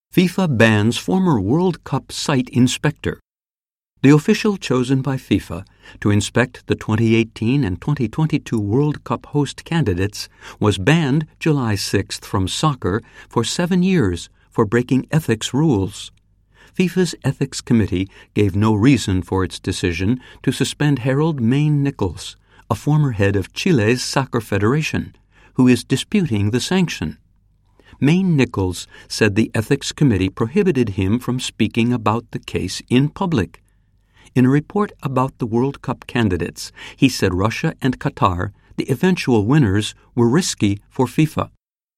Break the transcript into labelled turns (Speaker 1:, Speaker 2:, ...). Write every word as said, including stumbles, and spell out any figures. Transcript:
Speaker 1: FIFA bans former World Cup site inspector. The official chosen by FIFA to inspect the twenty eighteen and twenty twenty-two World Cup host candidates was banned July sixth from soccer for seven years for breaking ethics rules. FIFA's Ethics Committee gave no reason for its decision to suspend Harold Mayne Nichols, a former head of Chile's Soccer Federation, who is disputing the sanction. Mayne Nichols said the Ethics Committee prohibited him from speaking about the case in public. In a report about the World Cup candidates, he said Russia and Qatar, the eventual winners, were risky for FIFA.